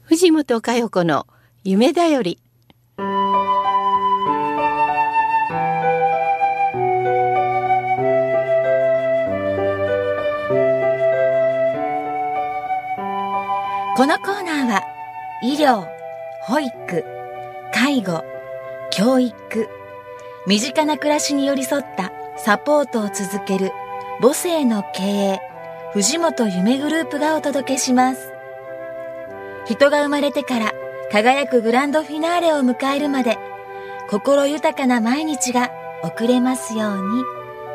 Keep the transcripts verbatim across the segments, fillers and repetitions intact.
藤本佳代子の夢だより。 このコーナーは医療、保育、介護、教育、身近な暮らしに寄り添ったサポートを続ける母性の経営、藤本夢グループがお届けします。人が生まれてから輝くグランドフィナーレを迎えるまで、心豊かな毎日が送れますように。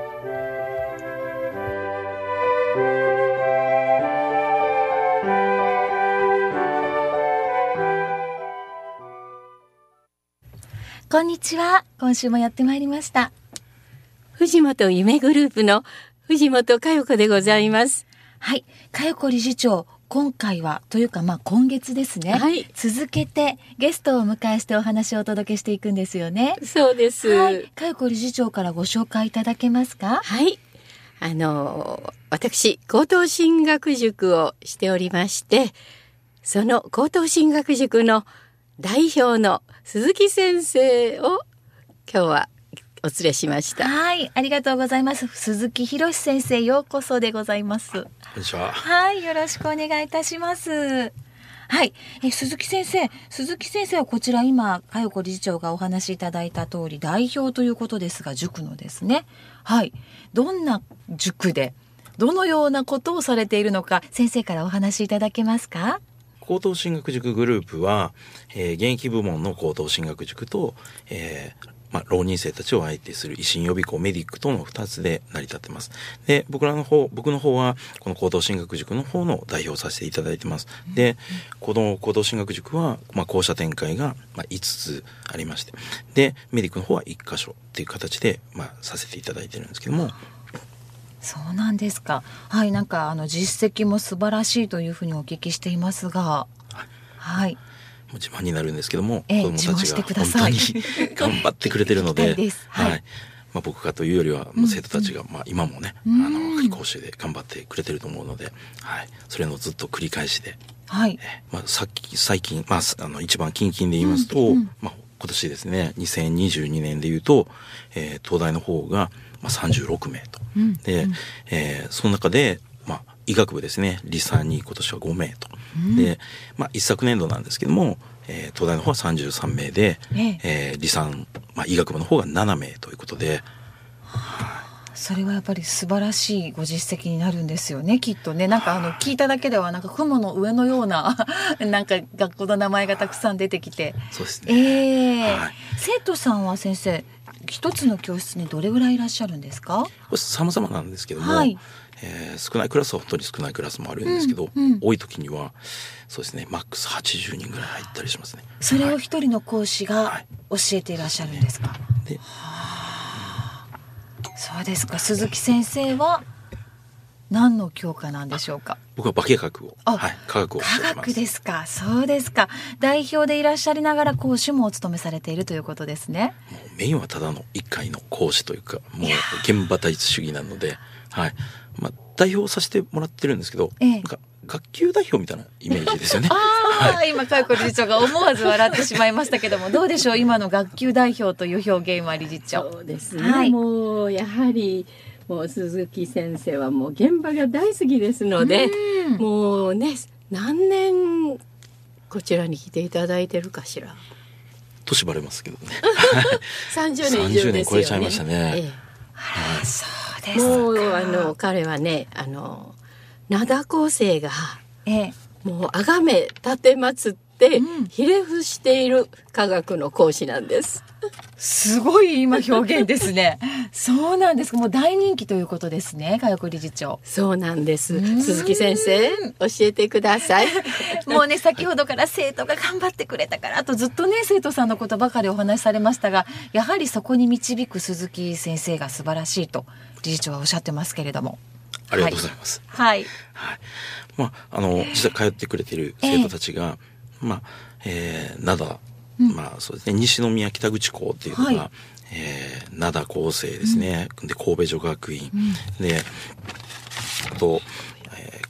こんにちは。今週もやってまいりました。 藤本夢グループの藤本佳代子でございます。 はい。佳代子理事長、今回はというかまあ今月ですね、 はい、 続けてゲストをお迎えしてお話をお届けしていくんですよね。 そうです。 はい。佳代子理事長からご紹介いただけますか？ はい。あの私高等進学塾をしておりまして、その高等進学塾の代表の鈴木先生を今日はお連れしました。 はい、ありがとうございます。鈴木博先生、ようこそでございます。 こんにちは。 はい、よろしくお願いいたします。はい、え鈴木先生、鈴木先生はこちら今佳代子理事長がお話しいただいた通り代表ということですが、塾のですね。はい、どんな塾でどのようなことをされているのか、先生からお話しいただけますか？ 高等進学塾グループは、えー、現役部門の高等進学塾と、えーまあ、浪人生たちを相手する維新予備校メディックとのふたつで成り立ってます。で、僕らの方、僕の方はこの高等進学塾の方の代表をさせていただいてます。で、この高等進学塾は、まあ、校舎展開がまあいつつありまして、で、メディックの方はいっかしょっていう形で、まあ、させていただいてるんですけども。 そうなんですか。はい、なんかあの実績も素晴らしいというふうにお聞きしていますが、はい。 もう自慢になるんですけども、 ええ、 子どもたちが本当に頑張ってくれてるので、 はい、 はい、まあ、僕がというよりは、もう生徒たちが、うん、まあ、今もね、うん、あの夏期講習で頑張ってくれてると思うので、はい、それのずっと繰り返しで、 はい、 えまあ、さっき最近、まあ、あの一番近々で言いますと、うんうん、まあ、今年ですね、にせんにじゅうにねんで言うと、えー、東大の方がまあ、さんじゅうろくめいと、うん、で、うんえー、その中で、まあ、医学部ですね、理三に今年はごめいと、うん、で、まあ、一昨年度なんですけども、えー、東大の方はさんじゅうさんめいで、ええー、理三、まあ、医学部の方がななめいということで、 はあ、それはやっぱり素晴らしいご実績になるんですよね、きっとね。なんかあの聞いただけではなんか雲の上のようななんか学校の名前がたくさん出てきて、 そうですね、 えーはい、生徒さんは先生一つの教室にどれぐらいいらっしゃるんですか？ 様々なんですけども、はいえー、少ないクラスは本当に少ないクラスもあるんですけど、うんうん、多い時にはそうですね、マックスはちじゅうにんぐらい入ったりしますね。 それを一人の講師が教えていらっしゃるんですか？ で、 はあ、そうですか。鈴木先生は何の教科なんでしょうか？ 僕は化学を、はい、科学を教えてます。 科学ですか。そうですか。代表でいらっしゃりながら講師もお務めされているということですね。 もうメインはただの一回の講師というか、もう現場対立主義なので、はい、まあ、代表させてもらってるんですけど、ええ、なんか学級代表みたいなイメージですよね。 あ、はい、今佳代子理事長が思わず笑ってしまいましたけども、どうでしょう、今の学級代表という表現は理事長。 そうですね、はい、もうやはりもう鈴木先生はもう現場が大好きですので、うん、もうね、何年こちらに来ていただいてるかしら。 年バレますけどね。 さんじゅうねん以上ですよね。さんじゅうねん超えちゃいましたね。 ええ、あら、そうですか。 もうあの彼はね、あの灘高生が、ええ、もうあがめ立てまつってひれ伏している科学の講師なんです。 すごい今表現ですね。そうなんですか。もう大人気ということですね、佳代子理事長。 そうなんです。鈴木先生、教えてください。 もうね、先ほどから生徒が頑張ってくれたからとずっとね、生徒さんのことばかりお話しされましたが、やはりそこに導く鈴木先生が素晴らしいと理事長はおっしゃってますけれども。 ありがとうございます。 はい。 はい。まあ、あの実際通ってくれている生徒たちが、えー、まあ、えー、灘、うん、まあそうですね、西宮北口校っていうのが、はい、えー、灘高生ですね、うん、で神戸女学院、うん、であと、えー、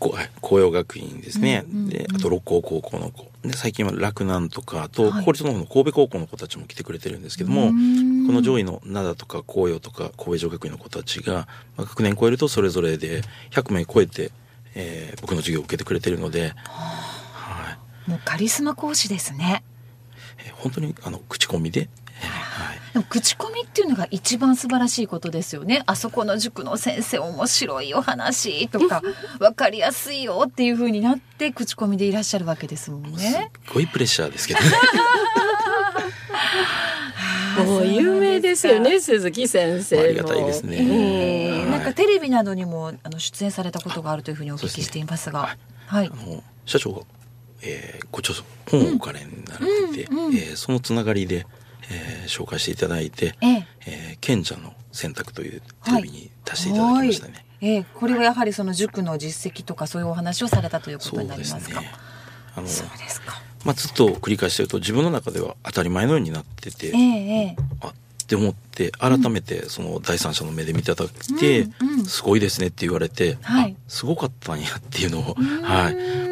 こ紅葉学院ですね、 うんうんうん、 であと六甲高校の子で最近は洛南とかあとはい公立の方の神戸高校の子たちも来てくれてるんですけども、この上位の灘とか紅葉とか神戸女学院の子たちが、まあ、学年超えるとそれぞれでひゃくめい超えて、えー、僕の授業を受けてくれてるので、 はい、もうカリスマ講師ですね。 えー、本当にあの口コミで、えーはい、 でも口コミっていうのが一番素晴らしいことですよね。あそこの塾の先生面白いお話とか分かりやすいよっていう風になって口コミでいらっしゃるわけですもんね。 すっごいプレッシャーですけどねもう有名ですよね、鈴木先生も。 ありがたいですね、 えー、なんかテレビなどにもあの出演されたことがあるというふうにお聞きしていますが、 はい、 はい、 あの社長が、えー、ご著書本をお金になられていて、うんうんうん、えー、そのつながりで、えー、紹介していただいて、えーえー、賢者の選択というテレビに出していただきましたね、はい、 えー、これはやはりその塾の実績とかそういうお話をされたということになりますか。 そうですね、あのそうですか。 まあ、ずっと繰り返してると自分の中では当たり前のようになってて、 えー、 あって思って改めてその第三者の目で見ていただいて、うんうん、すごいですねって言われて、はい、すごかったんやっていうのを、はい、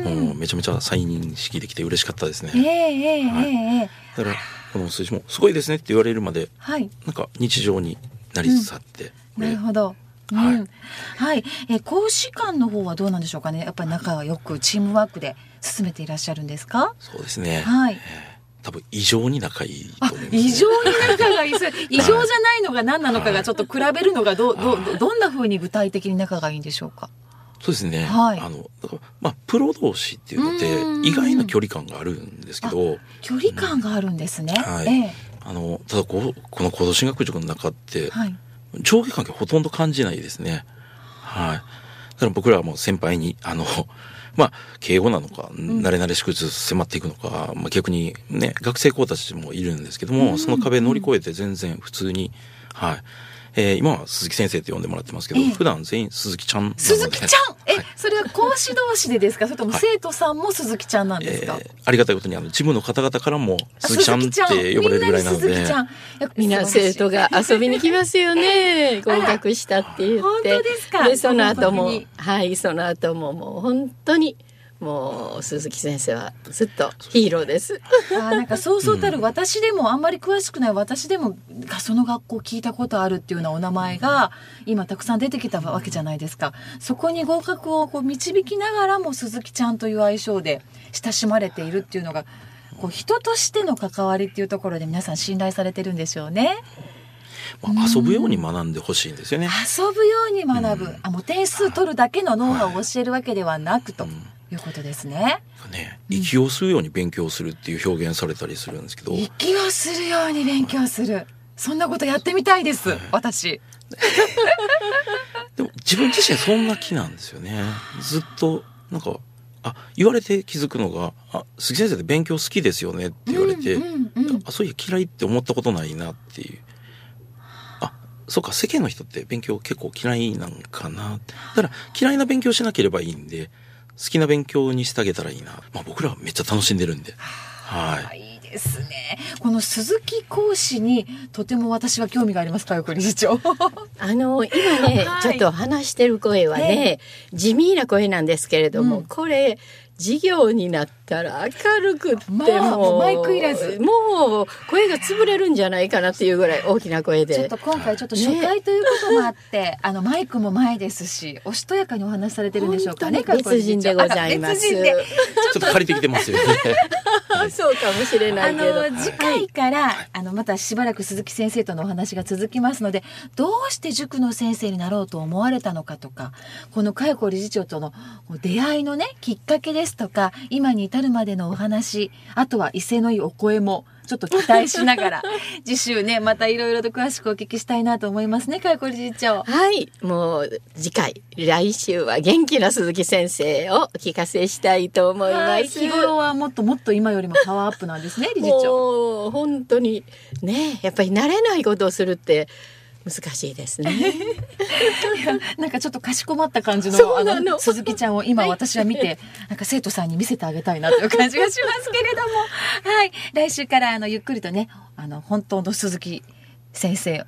もうめちゃめちゃ再認識できて嬉しかったですね、 えーはいえー、だからこの数字もすごいですねって言われるまで、はい、なんか日常になりつつあって、 うん、なるほど、はいうんはい、えー、講師間の方はどうなんでしょうかね。やっぱり仲がよくチームワークで進めていらっしゃるんですか。 そうですね、 はい、 えー、多分異常に仲いいと思います、ね、 異常に仲がいい異常じゃないのが何なのかがちょっと比べるのがど, ど, どんな風に具体的に仲がいいんでしょうか。 そうですね、 はい、 あのまあ、プロ同士っていうのって意外な距離感があるんですけど、 距離感があるんですね、 うんはいええ、 あのただこうこの高等進学塾の中って、はい、上下関係ほとんど感じないですね、はい、だから僕らはもう先輩にあのまあ敬語なのか、うん、慣れ慣れしく迫っていくのか、まあ、逆にね学生校たちもいるんですけども、うん、その壁乗り越えて全然普通に、はい、えー、今は鈴木先生って呼んでもらってますけど、えー、普段全員鈴木ちゃんなので。 鈴木ちゃんえ、 はい、 それは講師同士でですかそれとも生徒さんも鈴木ちゃんなんですか。 はい、えー、ありがたいことにあの事務の方々からも鈴木ちゃんって呼ばれるぐらいなので、 みんな生徒が遊びに来ますよね合格したって言って。 本当ですか。 でその後もはいその後ももう本当にもう鈴木先生はずっとヒーローです。 あなんかそうそうたる私でもあんまり詳しくない私でもその学校聞いたことあるっていうようなお名前が今たくさん出てきたわけじゃないですか。そこに合格をこう導きながらも鈴木ちゃんという愛称で親しまれているっていうのがこう人としての関わりっていうところで皆さん信頼されてるんでしょうね。 まあ、遊ぶように学んでほしいんですよね。 遊ぶように学ぶ、うん、あもう点数取るだけのノウハウを教えるわけではなくと、はいいうことですね。 ね、息をするように勉強するっていう表現されたりするんですけど、 息をするように勉強する、はい、そんなことやってみたいです、はい、私でも自分自身そんな気なんですよね。ずっとなんかあ言われて気づくのがあ杉先生って勉強好きですよねって言われて、うんうんうん、あそういや嫌いって思ったことないなっていう。あそうか世間の人って勉強結構嫌いなんかな。だから嫌いな勉強しなければいいんで好きな勉強にしてあげたらいいな、まあ、僕らはめっちゃ楽しんでるんで、はい、 いいですね。この鈴木講師にとても私は興味があります。佳代子理事長あの今ね、はい、ちょっと話してる声はね、えー、地味な声なんですけれども、うん、これ授業になったら明るくってもう、 まあ、もうマイクいらずもう声が潰れるんじゃないかなっていうぐらい大きな声でちょっと今回ちょっと初回ということもあって、ね、あのマイクも前ですしおしとやかにお話しされてるんでしょうかね。 別人でございます。 ちょっと借りてきてますよねそうかもしれないけどあの次回から、はい、あのまたしばらく鈴木先生とのお話が続きますのでどうして塾の先生になろうと思われたのかとかこの佳代子理事長との出会いのねきっかけですとか今に至るまでのお話あとは威勢のいいお声もちょっと期待しながら次週ねまたいろいろと詳しくお聞きしたいなと思いますね。佳代子理事長はいもう次回来週は元気な鈴木先生をお聞かせしたいと思います。 日頃はもっともっと今よりもパワーアップなんですね理事長。 もう本当にねやっぱり慣れないことをするって難しいですねなんかちょっとかしこまった感じ の, あの鈴木ちゃんを今私は見てなんか生徒さんに見せてあげたいなという感じがしますけれどもはい来週からあのゆっくりとねあの本当の鈴木先生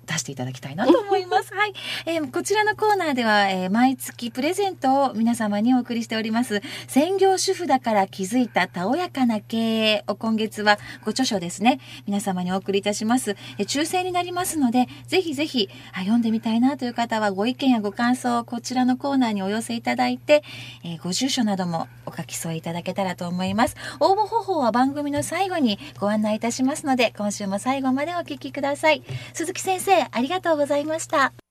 出していただきたいなと思います。はい、えー、こちらのコーナーでは、えー、毎月プレゼントを皆様にお送りしております。専業主婦だから気づいたたおやかな経営を今月はご著書ですね、皆様にお送りいたします。えー、抽選になりますので、ぜひぜひあ読んでみたいなという方はご意見やご感想をこちらのコーナーにお寄せいただいて、えー、ご住所などもお書き添えいただけたらと思います。応募方法は番組の最後にご案内いたしますので、今週も最後までお聞きください。鈴木先生、ありがとうございました。